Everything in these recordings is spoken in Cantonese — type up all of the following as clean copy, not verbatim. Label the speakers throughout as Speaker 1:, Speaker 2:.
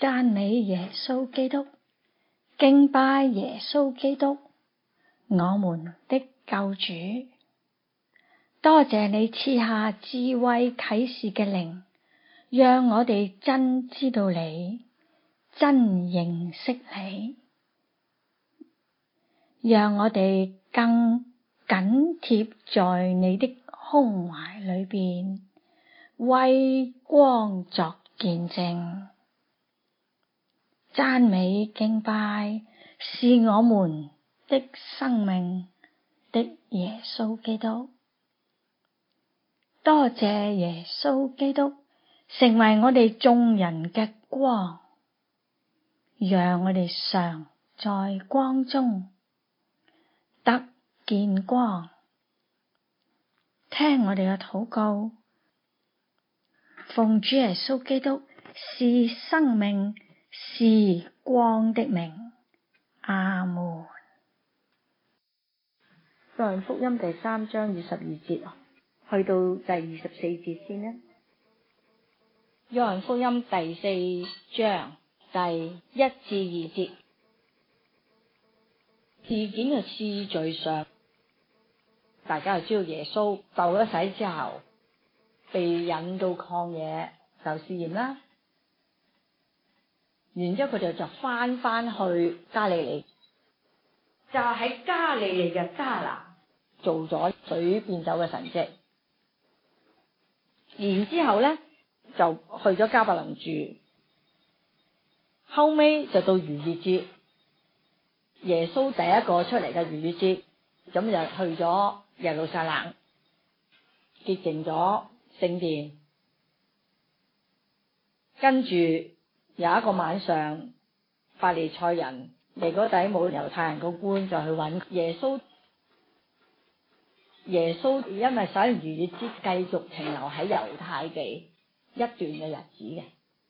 Speaker 1: 讚美耶穌基督，敬拜耶穌基督，我們的救主。多謝你賜下智慧啟示嘅靈，讓我哋真知道你，真認識你，讓我哋更緊貼在你的胸懷裏邊，為光作見證。讚美敬拜是我們的生命的耶穌基督。多謝耶穌基督成為我哋眾人嘅光，讓我哋常在光中得見光。聽我哋嘅禱告，奉主耶穌基督是生命是光的名，阿門。約翰福音第3章22節，去到第24節先啦。約翰福音第4章第1至2節，事件嘅次序上，大家就知道耶穌受咗洗之後，被引到曠野受試驗啦。然之後佢哋就翻去加利利，就喺加利利嘅迦拿做咗水變酒嘅神蹟。然之後咧就去咗迦百農住，後尾就到逾越節，耶穌第一個出嚟嘅逾越節，咁就去咗耶路撒冷潔淨咗聖殿，跟住有一個晚上，法利賽人嚟嗰底冇猶太人個官就去揾耶穌。耶穌因為守完逾越節繼續停留喺猶太地一段嘅日子嘅，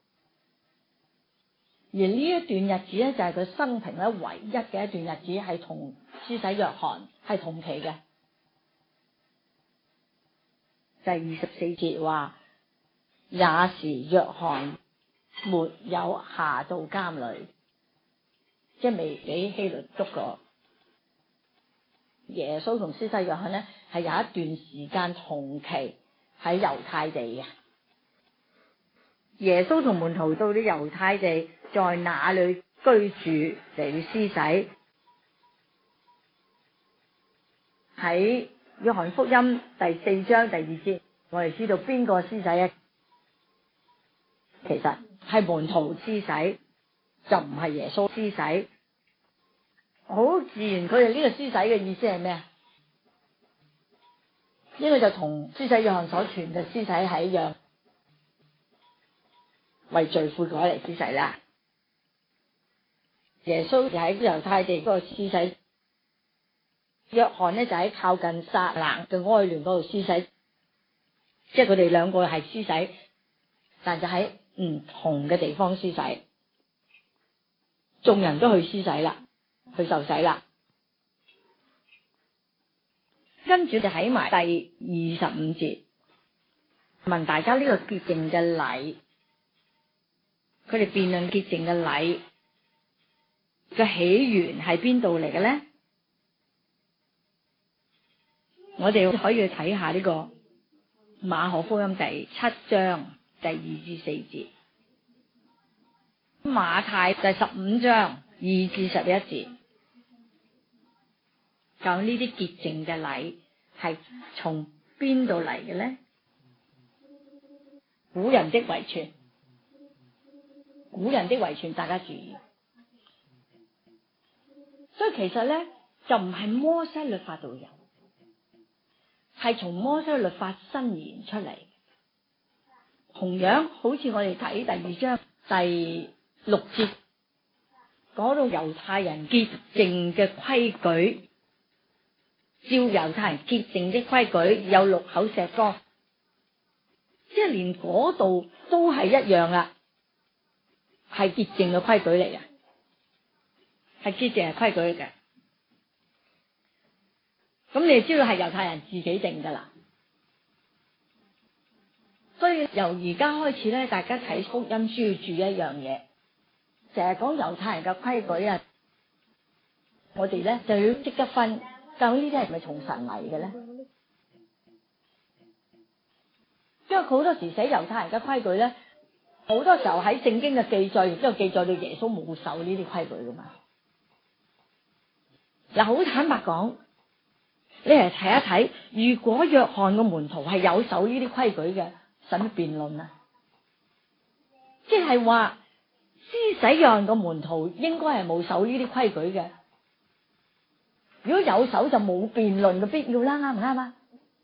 Speaker 1: 而呢一段日子咧就係佢生平咧唯一嘅一段日子係同施洗約翰係同期嘅。第24節話，也是約翰沒有下到監裏，即係未俾希律捉過。耶穌同施洗約翰咧係有一段時間同期喺猶太地嘅。耶穌同門徒到啲猶太地，在那裏居住嚟施洗。喺約翰福音第4章第2節，我哋知道邊個施洗啊？其實係門徒施洗，就唔係耶穌施洗。好自然，佢哋呢個施洗嘅意思係咩啊？呢個就同施洗約翰所傳嘅施洗係一樣，為罪悔改嚟施洗啦。耶穌就喺猶太地嗰個施洗，約翰呢就喺靠近撒冷嘅哀嫩嗰度施洗，即係佢哋兩個係施洗，但就喺唔同嘅地方施洗。眾人都去施洗啦，去受洗啦。跟住就喺埋第25節，問大家呢個潔淨嘅禮，佢哋辯論潔淨嘅禮嘅起源係邊度嚟嘅咧？我哋可以去睇下呢個馬可福音第7章第2至4節，馬太第15章2至11節。就呢啲潔淨嘅禮係從邊度嚟嘅咧？古人的遺傳，古人的遺傳，大家注意。所以其實咧就唔係摩西律法度有，係從摩西律法伸延出嚟。同樣好似我哋睇第2章第6節講到猶太人潔淨嘅規矩。照猶太人潔淨的規矩，有6口石缸，即係連嗰度都係一樣啦，係潔淨嘅規矩嚟嘅，係潔淨嘅規矩嚟嘅。咁你就知道係猶太人自己定噶啦。所以由而家開始咧，大家睇福音書要注意一樣嘢， 成日講猶太人嘅規矩啊，我哋咧就要識得分，究竟呢啲係咪從神嚟嘅咧？因為好多時寫猶太人嘅規矩咧，好多時候喺聖經嘅記載亦都有記載到耶穌冇守呢啲規矩噶嘛。嗱，好坦白講，你嚟睇一睇，如果約翰個門徒係有守呢啲規矩嘅，使乜辯論啊？即係話施洗約翰個門徒應該係冇守呢啲規矩嘅，如果有守就冇辯論嘅必要啦，啱唔啱啊？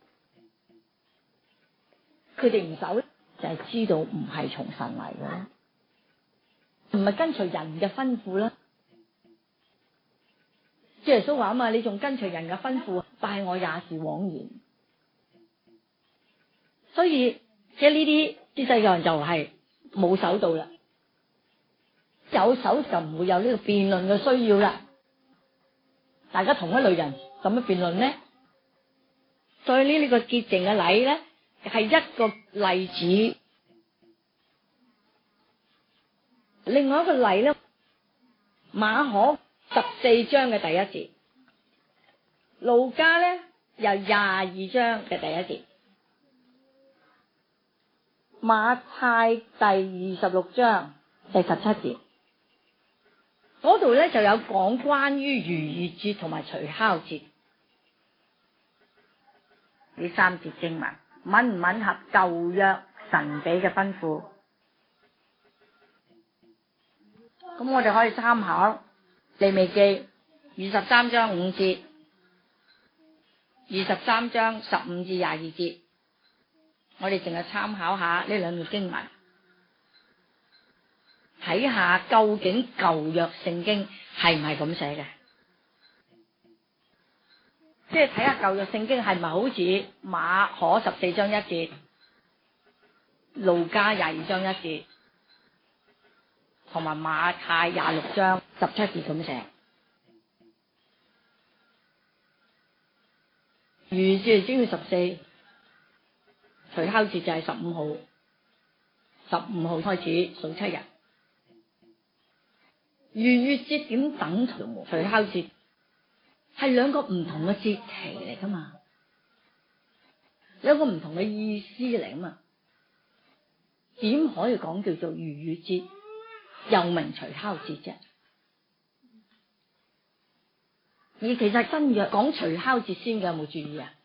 Speaker 1: 佢哋唔守就係知道唔係從神嚟嘅啦，唔係跟隨人嘅吩咐啦。即係耶穌話啊嘛，你仲跟隨人嘅吩咐，拜我也是枉然。所以即係呢啲施洗約翰就係冇守到啦，有守就唔會有呢個辯論嘅需要啦。大家同一類人，咁樣辯論呢？所以呢個潔淨嘅禮咧，係一個例子。另外一個例咧，馬可14章嘅第一節，路加咧由22章嘅第一節，馬太第26章第17節，嗰度咧就有講關於逾越節同埋除酵節呢三節經文，吻唔吻合舊約神俾嘅吩咐？咁我哋可以參考利未記23章5節，23章15至22節，我哋淨係參考下呢兩段經文，睇下究竟舊約聖經係唔係咁寫嘅，即係睇下舊約聖經係咪好似馬可14章1節、路加22章1節同埋馬太26章17節咁寫。逾越節正月14，除酵節就係15號，15號開始數7日。逾越節點等同除酵節？係兩個唔同嘅節期嚟噶嘛，兩個唔同嘅意思嚟啊嘛，點可以講叫做逾越節又名除酵節啫？而其實新約講除酵節先嘅，有冇注意啊？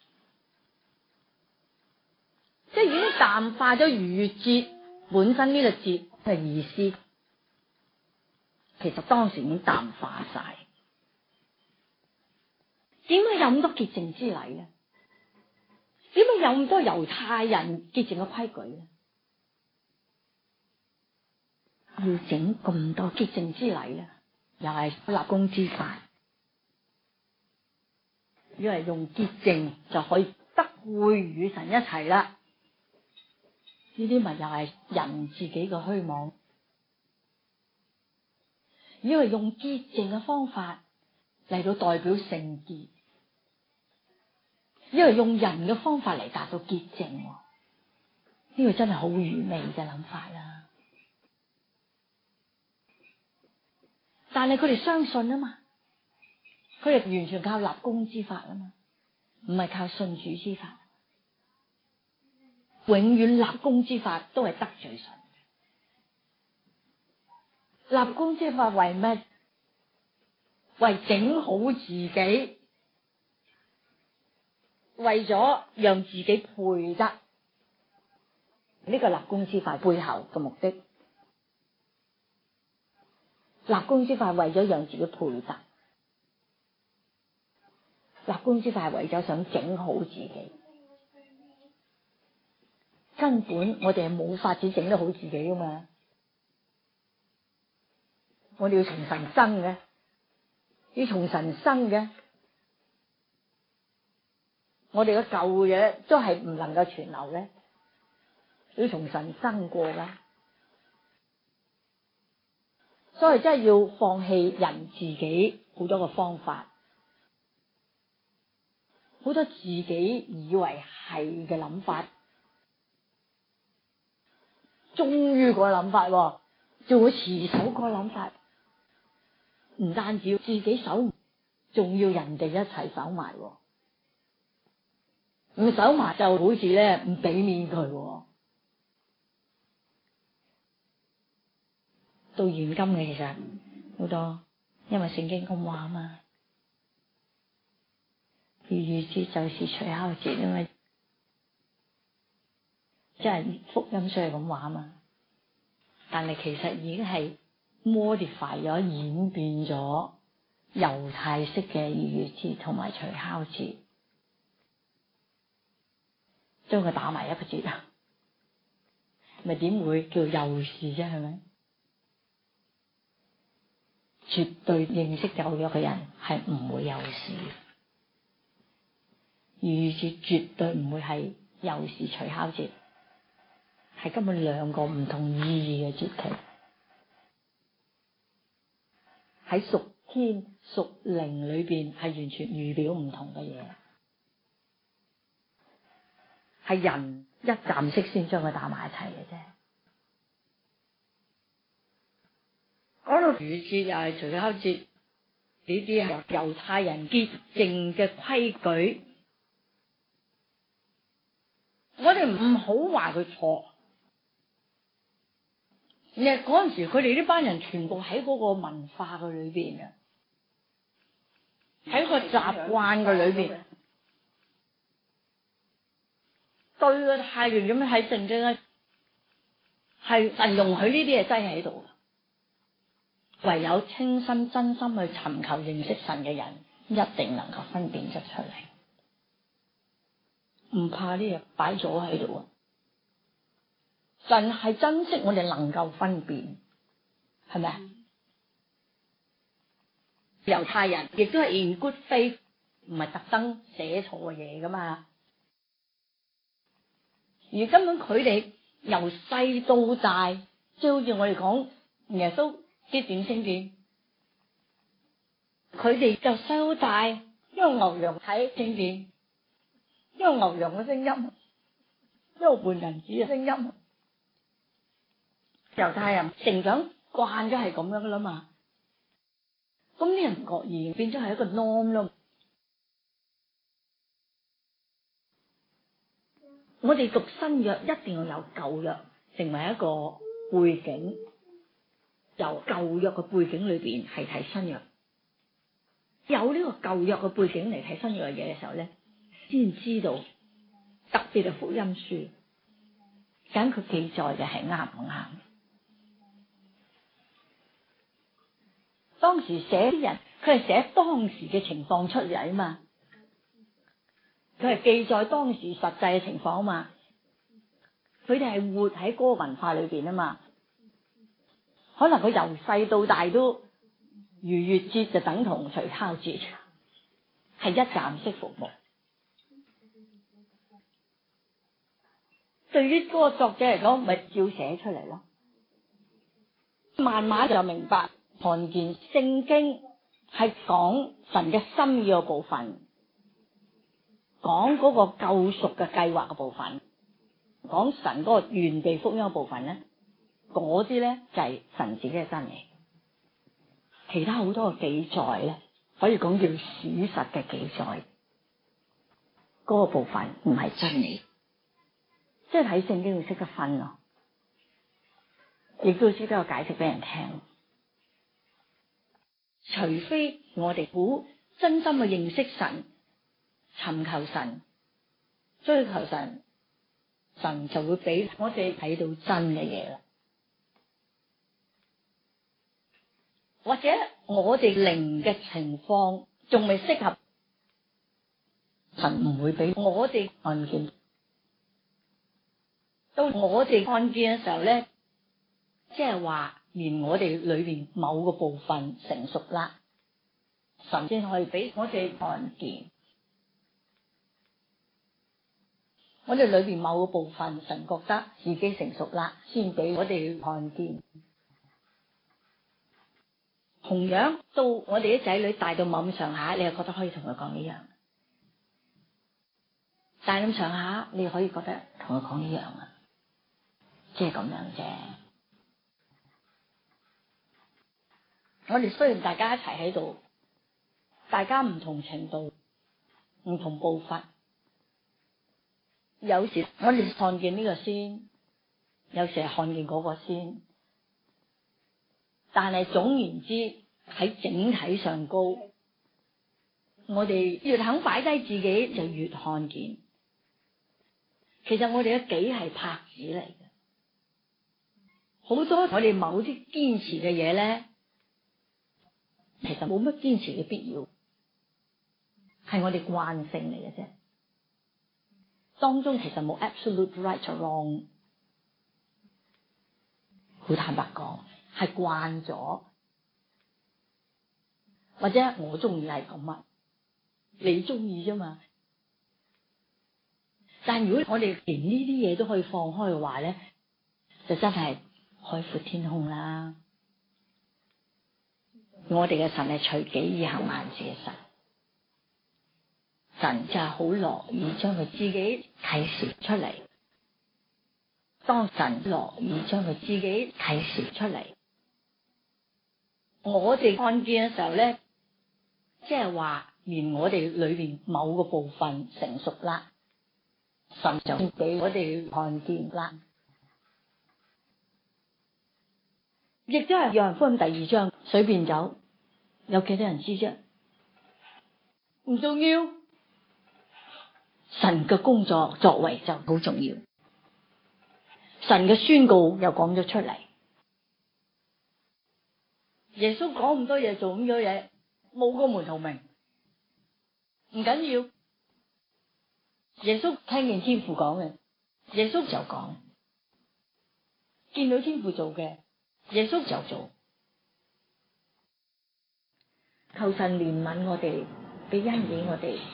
Speaker 1: 即係已經淡化咗逾越節本身呢個節嘅意思，其實當時已經淡化晒。點解有咁多潔淨之禮咧？點解有咁多猶太人潔淨嘅規矩咧？要整咁多潔淨之禮咧，又係立功之法，以為用潔淨就可以得會與神一齊啦。呢啲咪又係人自己嘅虛妄，以為用潔淨嘅方法嚟到代表聖潔，以為用人嘅方法嚟達到潔淨，呢個真係好愚昧嘅諗法啦。但係佢哋相信啊嘛，佢哋完全靠立功之法啊嘛，唔係靠信主之法。永遠立功之法都係得罪神。立功之法為咩？為整好自己，為咗讓自己配得。呢個立功之法背後嘅目的，立功之法為咗讓自己配得，立功之法係為咗想整好自己。根本我哋係冇法子整得好自己噶嘛，我哋要從神生嘅，要從神生嘅，我哋嘅舊嘢都係唔能夠存留嘅，要從神生過噶，所以真係要放棄人自己好多個方法，好多自己以為係嘅諗法。終於個諗法， 做我持守個諗法，唔單止自己守，仲要人哋一齊守埋。唔守埋就好似咧唔俾面佢。到現今嘅其實好多，因為聖經咁話啊嘛，逾越節就是除酵節，因為即係福音書係咁話啊嘛。但係其實已經係 modify 咗、演變咗猶太式嘅逾越節同埋除酵節，將佢打埋一個節啊，咪點會叫幼事啫？係咪？絕對認識舊約嘅人係唔會幼事，逾越節絕對唔會係幼事除酵節，係根本兩個唔同意義嘅節期，喺屬天屬靈裏邊係完全預表唔同嘅嘢，係人一站式先將佢打埋一齊嘅啫。講到逾越節又係除酵節，呢啲係猶太人潔淨嘅規矩，我哋唔好話佢錯。其實嗰陣時佢哋呢班人全部喺嗰個文化嘅裏邊嘅，喺個習慣嘅裏邊，對嘅態度咁樣喺聖經咧，係神容許呢啲嘢擠喺度。唯有清心真心去尋求認識神嘅人，一定能夠分辨得出嚟，唔怕呢嘢擺咗喺度。神係珍惜我哋能夠分辨，係咪啊？猶太人亦都係 in good faith，唔係特登寫錯嘅嘢噶嘛。而根本佢哋由細到大，即係好似我哋講耶穌啲點升點，佢哋就細到大，因為牛羊睇升點，因為牛羊嘅聲音，因為換人子嘅聲音，猶太人成長慣咗係咁樣噶啦嘛，咁啲人唔覺意變咗係一個 norm 咯。我哋讀新約一定要有舊約成為一個背景，由舊約嘅背景裏邊係睇新約，有呢個舊約嘅背景嚟睇新約嘅嘢嘅時候咧，先知道特別係福音書，咁佢記載嘅係啱唔啱？當時寫啲人，佢係寫當時嘅情況出嚟啊嘛，佢係記載當時實際嘅情況啊嘛，佢哋係活喺嗰個文化裏邊啊嘛，可能佢由細到大都逾越節就等同除酵節，係一站式服務。對於嗰個作者嚟講，咪照寫出嚟咯。慢慢就明白，看見聖經係講神嘅心意嘅部分，講嗰個救贖嘅計劃嘅部分，講神嗰個完備福音嘅部分咧，嗰啲咧就係神自己嘅真理。其他好多嘅記載咧，可以講叫史實嘅記載，嗰個部分唔係真理。即係睇聖經會識得分咯，亦都識得有解釋俾人聽。除非我哋好真心去認識神、尋求神、追求神，神就會俾我哋睇到真嘅嘢啦。或者我哋靈嘅情況仲未適合，神唔會俾我哋看見。到我哋看見嘅時候咧，即係話連我哋裏邊某個部分成熟啦，神先可以俾我哋看見。我哋裏邊某個部分，神覺得自己成熟啦，先俾我哋看見。同樣到我哋啲仔女大到某咁上下，你又覺得可以同佢講一樣；大咁上下，你可以覺得同佢講一樣啊。即係咁樣啫。 我哋雖然大家一齊喺度，大家唔同程度、唔同步伐，有時我哋看見呢個先，有時係看見嗰個先，但係總言之喺整體上高，我哋越肯擺低自己，就越看見。其實我哋嘅己係拍子嚟嘅，好多我哋某啲堅持嘅嘢咧，其實冇乜堅持嘅必要，係我哋慣性嚟嘅啫。當中其實冇 absolute right or wrong， 好坦白講，係慣咗，或者我中意係咁啊，你中意啫嘛。但如果我哋連呢啲嘢都可以放開嘅話咧，就真係海闊天空啦。我哋嘅神係隨己而行萬事嘅神，神就係好樂意將佢自己啟示出嚟。當神樂意將佢自己啟示出嚟，我哋看見嘅時候咧，即係話連我哋裏邊某個部分成熟啦，神就俾我哋看見啦。亦都係約翰福音第2章，水變酒，有幾多人知啫？唔重要，神嘅工作作為就好重要。神嘅宣告又講咗出嚟，耶穌講咁多嘢，做咁多嘢，冇個門徒明，唔緊要。耶穌聽見天父講嘅，耶穌就講，見到天父做嘅，耶穌就做。求神憐憫我哋，俾恩典我哋，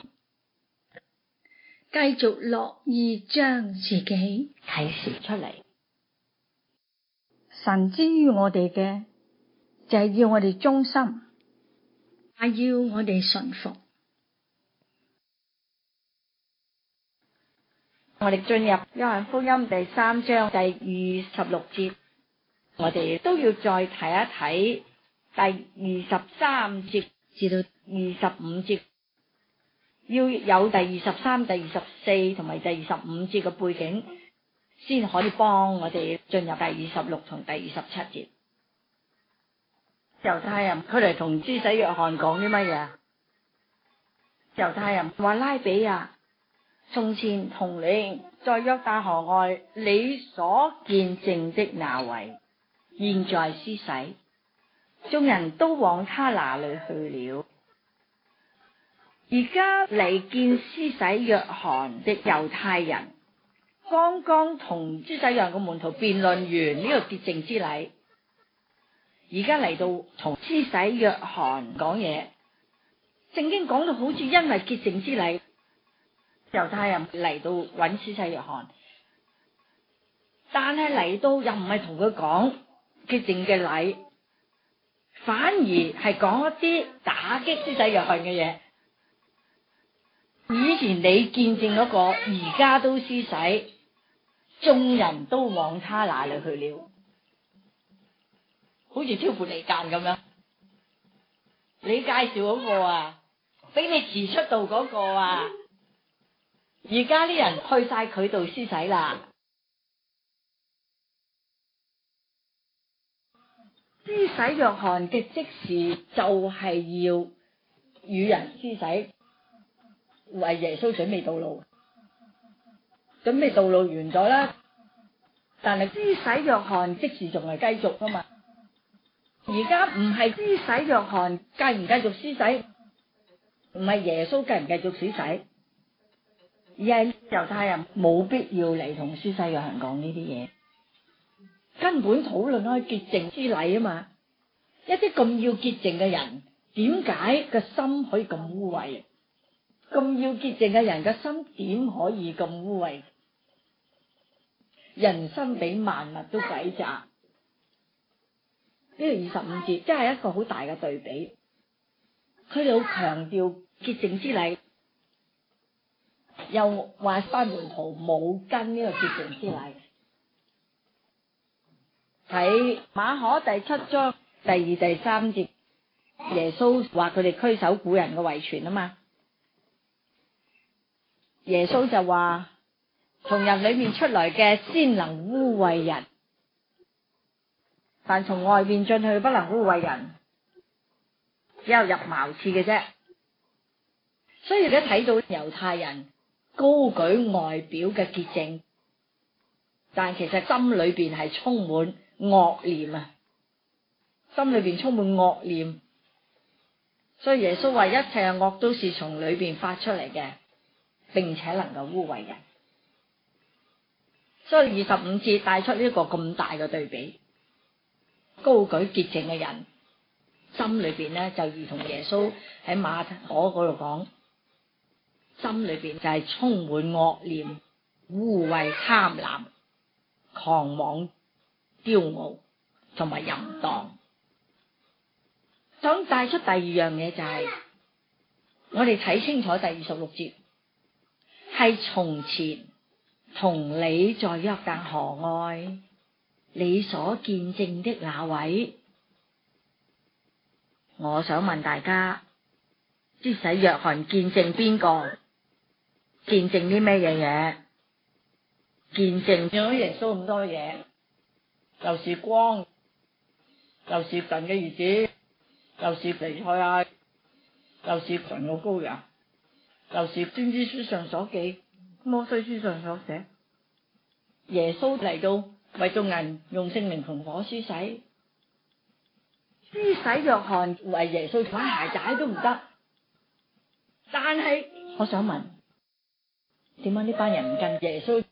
Speaker 1: 繼續樂意將自己啟示出嚟。神之於我哋嘅，就係要我哋忠心，係要我哋順服。我哋進入約翰福音第3章第26節，我哋都要再睇一睇第23節至到25節，要有第23、第24同埋第25節嘅背景，先可以幫我哋進入第26同第27節。猶太人佢嚟同施洗約翰講啲乜嘢？猶太人話：拉比啊，從前同你在約旦河外，你所見證的那位，現在施洗，眾人都往他那裏去了。而家嚟見施洗約翰的猶太人，剛剛同施洗約翰嘅門徒辯論完呢個潔淨之禮，而家嚟到同施洗約翰講嘢。聖經講到好似因為潔淨之禮，猶太人嚟到揾施洗約翰，但係嚟到又唔係同佢講潔淨嘅禮，反而係講一啲打擊施洗約翰嘅嘢。以前你見證嗰個，而家都施洗，眾人都往他那裏去了，好似挑撥離間咁樣。你介紹嗰個啊，俾你遲出道嗰個啊，而家啲人去晒佢度施洗啦。施洗約翰嘅職事就係要與人施洗，為耶穌準備道路。準備道路完咗啦，但係施洗約翰職事仲係繼續噶嘛。而家唔係施洗約翰繼唔繼續施洗，唔係耶穌繼唔繼續施洗，而係猶太人冇必要嚟同施洗約翰講呢啲嘢，根本討論開潔淨之禮啊嘛。一啲咁要潔淨嘅人，點解個心可以咁污穢？咁要潔淨嘅人嘅心點可以咁污穢？人心比萬物都詭詐。呢個25節即係一個好大嘅對比。佢哋好強調潔淨之禮，又話班門徒冇跟呢個潔淨之禮。喺馬可第7章第2、第3節耶穌話佢哋拘守古人嘅遺傳啊嘛。耶穌就話從人裏面出來嘅先能污穢人，但從外面進去不能污穢人，只有入茅廁嘅啫。所以你睇到猶太人高舉外表嘅潔淨，但其實心裏邊係充滿惡念啊！心裏邊充滿惡念，所以耶穌話一切惡都是從裏邊發出嚟嘅，並且能夠污穢人。所以25節帶出呢一個咁大嘅對比，高舉潔淨嘅人心裏邊咧就如同耶穌喺馬可嗰度講，心裏邊就係充滿惡念、污穢、貪婪、狂妄、驕傲同埋淫蕩。想帶出第二樣嘢就係，我哋睇清楚第26節，係從前同你在約旦河外，你所見證的那位。我想問大家，施洗約翰見證邊個？見證啲咩嘢？見證咗耶穌咁多嘢，又是光，又是神嘅兒子，又是彌賽亞，又是神嘅羔羊，又是先知書上所記，摩西書上所寫。耶穌嚟到為眾人用聖靈同火施洗，施洗約翰為耶穌買鞋帶都唔得。但係我想問，點解呢班人唔跟耶穌？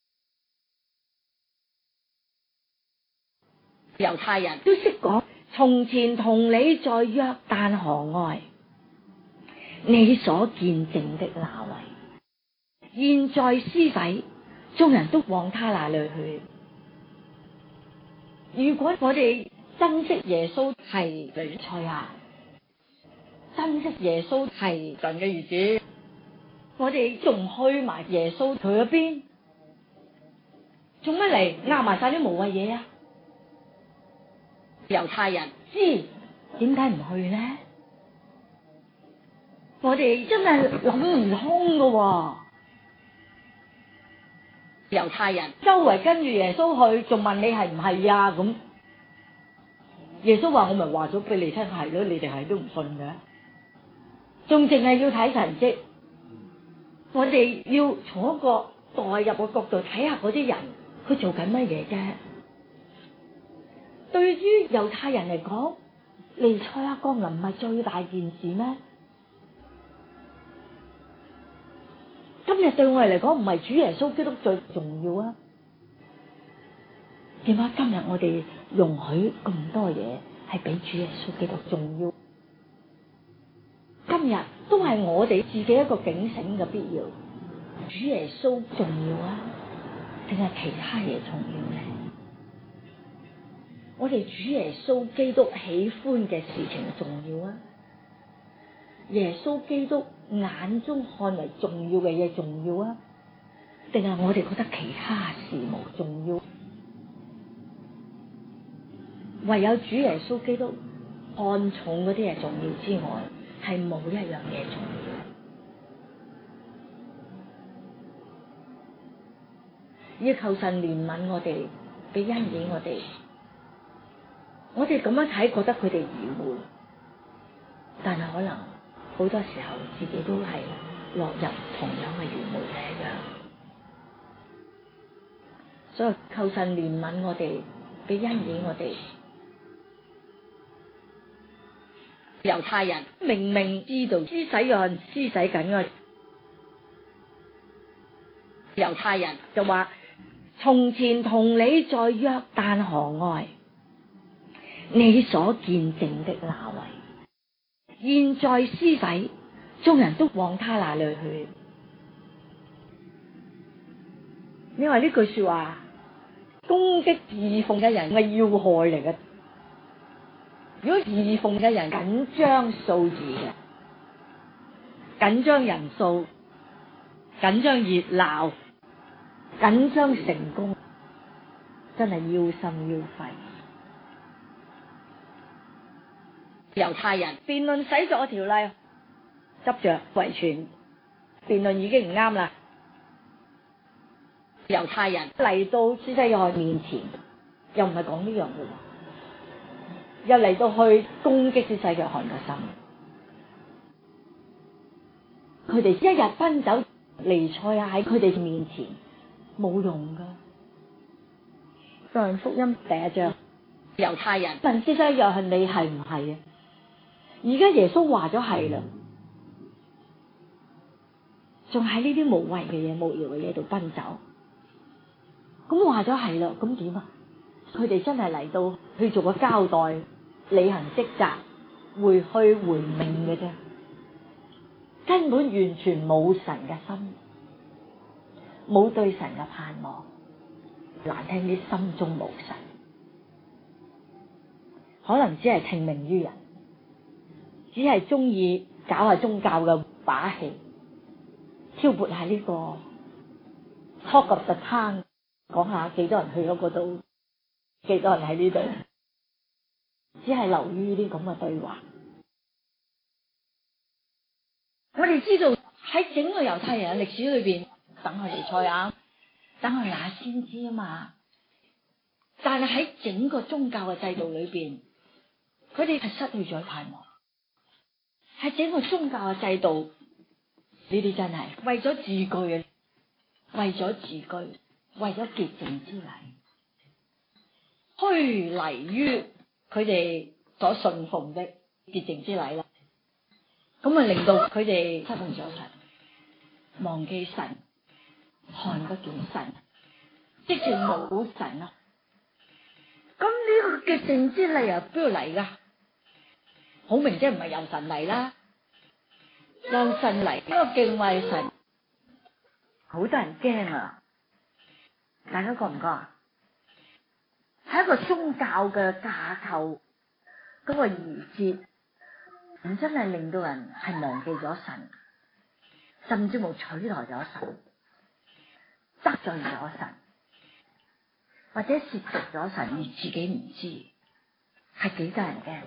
Speaker 1: 猶太人都識講，從前同你在約旦河外，你所見證的那位，現在施洗，眾人都往他那裏去。如果我哋珍惜耶穌係彌賽亞，珍惜耶穌係神嘅兒子，我哋仲去埋耶穌佢嗰邊，做乜嚟拗埋晒啲無謂嘢啊？猶太人知點解唔去呢？我哋真係諗唔通噶。猶太人周圍跟住耶穌去，仲問你係唔係啊？咁耶穌話：我咪話咗俾你聽係咯，你哋係都唔信嘅，仲淨係要睇神蹟。我哋要從一個代入嘅角度睇下嗰啲人，佢做緊乜嘢啫？對於猶太人嚟講，彌賽亞降臨唔係最大件事咩？今日對我哋嚟講，唔係主耶穌基督最重要啊？點解今日我哋容許咁多嘢係比主耶穌基督重要？今日都係我哋自己一個警醒嘅必要。主耶穌重要啊，定係其他嘢重要呢？我哋主耶穌基督喜歡嘅事情重要啊？耶穌基督眼中看為重要嘅嘢重要啊？定係我哋覺得其他事務重要？唯有主耶穌基督看重嗰啲嘢重要之外，係冇一樣嘢重要。要求神憐憫我哋，俾恩典我哋。我哋咁樣睇，覺得佢哋愚昧，但係可能好多時候自己都係落入同樣嘅愚昧嘅一樣。所以求神憐憫我哋，俾恩典我哋。猶太人明明知道施洗約翰施洗緊嘅，猶太人就話：從前同你在約旦河外，你所見證的那位，現在施洗，眾人都往他那裏去。你話呢句說話，攻擊侍奉嘅人係要害嚟嘅。如果侍奉嘅人緊張數字嘅，緊張人數，緊張熱鬧，緊張成功，真係要心要肺。 猶太人辯論洗濯條例，執着遺傳，辯論已經唔啱啦。猶太人嚟到施洗約翰面前，又唔係講呢樣嘅，又嚟到去攻擊施洗約翰嘅心。佢哋一日奔走彌賽亞喺佢哋面前冇用噶。約翰福音第一章，猶太人問施洗約翰你係唔係啊？而家耶穌話咗係啦，仲喺呢啲無謂嘅嘢、無聊嘅嘢度奔走。咁話咗係啦，咁點啊？佢哋真係嚟到去做個交代，履行職責，回去回命嘅啫，根本完全冇神嘅心，冇對神嘅盼望，難聽啲心中無神，可能只係聽命於人，只係中意搞下宗教嘅把戲，挑撥下呢個 talk of the town。講下幾多人去咗嗰度，幾多人喺呢度，只係流於呢啲咁嘅對話。我哋知道喺整個猶太人嘅歷史裏邊，等佢彌賽亞，等佢那先知啊嘛。但係喺整個宗教嘅制度裏邊，佢哋係失去咗盼望。喺整個宗教嘅制度，呢啲真係為咗自居嘅，為咗自居。為咗潔淨之禮，虛泥於佢哋所信奉的潔淨之禮啦，咁啊令到佢哋失去咗神，忘記神，看不見神，即係冇神啦。咁呢個潔淨之禮啊，邊度嚟噶？好明即係唔係由神嚟啦，由神嚟，呢個敬畏神，好多人驚啊！大家覺唔覺啊？係一個宗教嘅架構，嗰個儀節，唔真係令到人係忘記咗神，甚至冇取代咗神，得罪咗神，或者褻瀆咗神而自己唔知，係幾得人驚。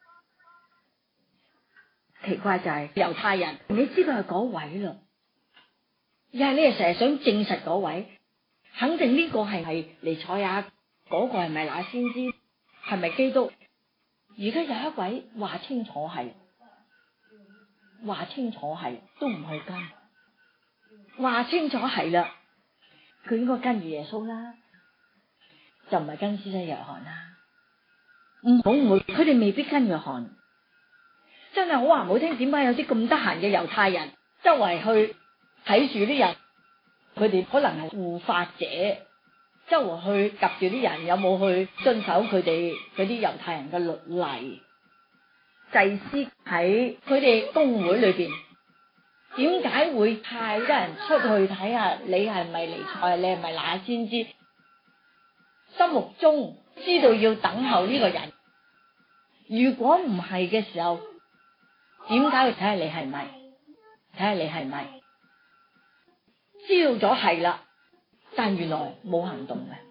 Speaker 1: 奇怪就係猶太人，你知道係嗰位咯，而係你又成日想證實嗰位。肯定呢個係彌賽亞，嗰個係咪那先知，係咪基督？而家有一位話清楚係，話清楚係都唔去跟，話清楚係啦，佢應該跟住耶穌啦，就唔係跟施洗約翰啦。唔好，佢哋未必跟約翰，真係好話唔好聽。點解有啲咁得閒嘅猶太人周圍去睇住啲人？佢哋可能係護法者，周圍去及住啲人有冇去遵守佢哋嗰啲猶太人嘅律例。祭司喺佢哋公會裏邊，點解會派啲人出去睇下你係咪彌賽亞，你係咪那先知？心目中知道要等候呢個人，如果唔係嘅時候，點解要睇下你係咪？睇下你係咪？知道咗係啦，但原來冇行動嘅，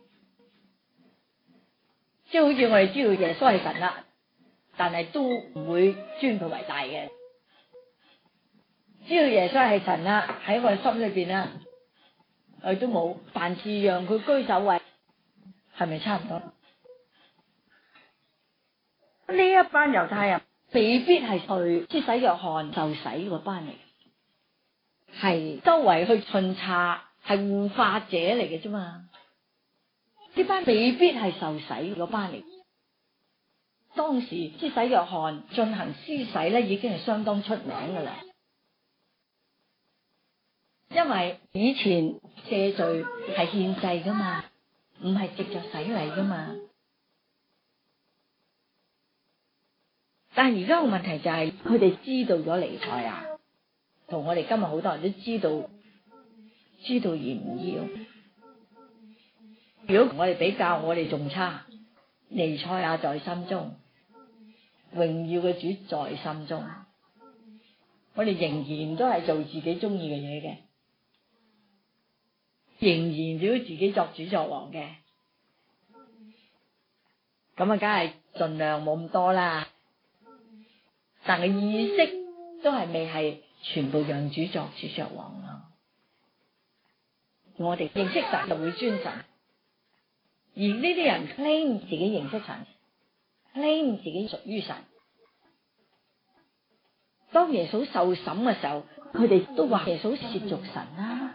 Speaker 1: 即係好似我哋知道耶穌係神啦，但係都唔會尊佢為大嘅。知道耶穌係神啦，喺我哋心裏邊啦，我哋都冇凡事讓佢居首位，係咪差唔多？呢一班猶太人未必係去施洗約翰受洗嗰班嚟，係周圍去巡查，係護法者嚟嘅啫嘛。呢班未必係受洗嗰班嚟。當時施洗約翰進行施洗咧，已經係相當出名噶啦。因為以前赦罪係獻祭噶嘛，唔係藉着洗禮噶嘛。但係而家個問題就係佢哋知道咗彌賽亞，同我哋今日好多人都知道而唔要。如果同我哋比較，我哋仲差。彌賽亞在心中，榮耀嘅主在心中，我哋仍然都係做自己中意嘅嘢嘅，仍然都自己作主作王嘅。咁啊，梗係盡量冇咁多啦。 但係意識都係未係全部讓主作主作王咯。我哋認識神就會尊神，而呢啲人 claim 自己認識神，claim 自己屬於神。當耶穌受審嘅時候，佢哋都話耶穌褻瀆神啦，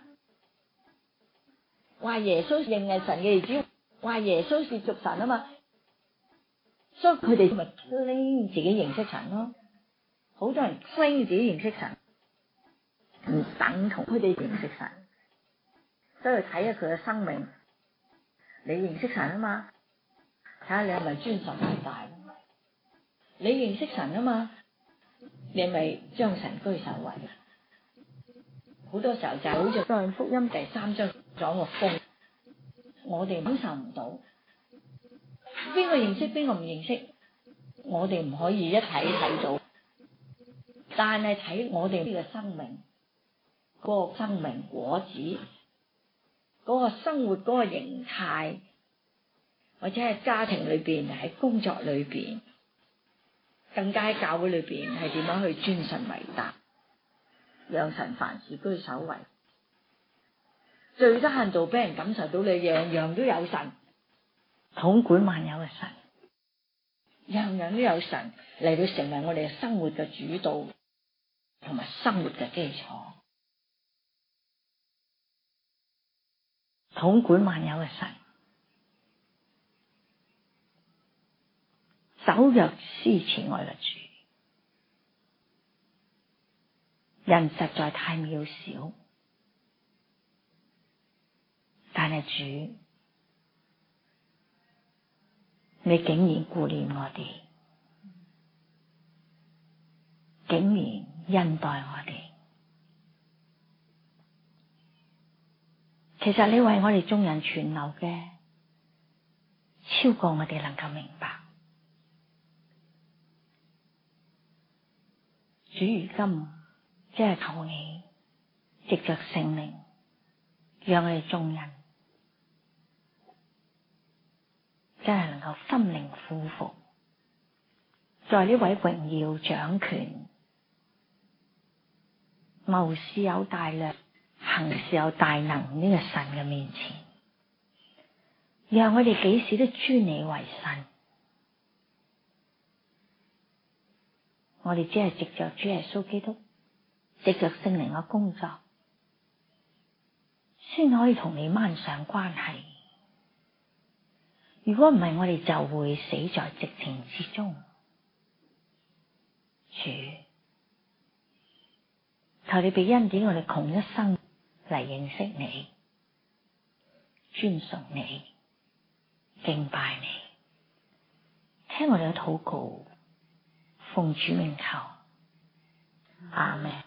Speaker 1: 話耶穌認係神嘅兒子，話耶穌褻瀆神啊嘛，所以佢哋咪 claim 自己認識神咯。好多人 claim 自己認識神，唔等同佢哋認識神。所以睇下佢嘅生命，你認識神啊嘛，睇下你係咪尊神為大咯。你認識神啊嘛，你係咪將神居首位？好多時候就好似約翰福音第3章講個風，我哋感受唔到邊個認識邊個唔認識，我哋唔可以一睇到，但係睇我哋呢個生命，嗰個生命果子，嗰個生活嗰個形態，或者係家庭裏邊，喺工作裏邊，更加喺教會裏邊係點樣去尊神為大，讓神凡事居首位，最低限度俾人感受到你樣樣都有神，統管萬有嘅神，樣樣都有神嚟到成為我哋生活嘅主導同埋生活嘅基礎。統管萬有嘅神，守約施慈愛嘅主，人實在太渺小，但係主，你竟然顧念我哋，竟然恩待我哋。其實你為我哋眾人存留嘅，超過我哋能夠明白。主如今即係求你藉着聖靈，讓我哋眾人真係能夠心靈俯伏，在呢位榮耀掌權、謀事有大略、行事有大能呢個神嘅面前，讓我哋幾時都尊你為神。我哋只係藉着主耶穌基督，藉着聖靈嘅工作，先可以同你掹上關係。如果唔係，我哋就會死在直情之中。主，求你俾恩典我哋窮一生嚟認識你、尊崇你、敬拜你。聽我哋嘅禱告，奉主名求，阿們。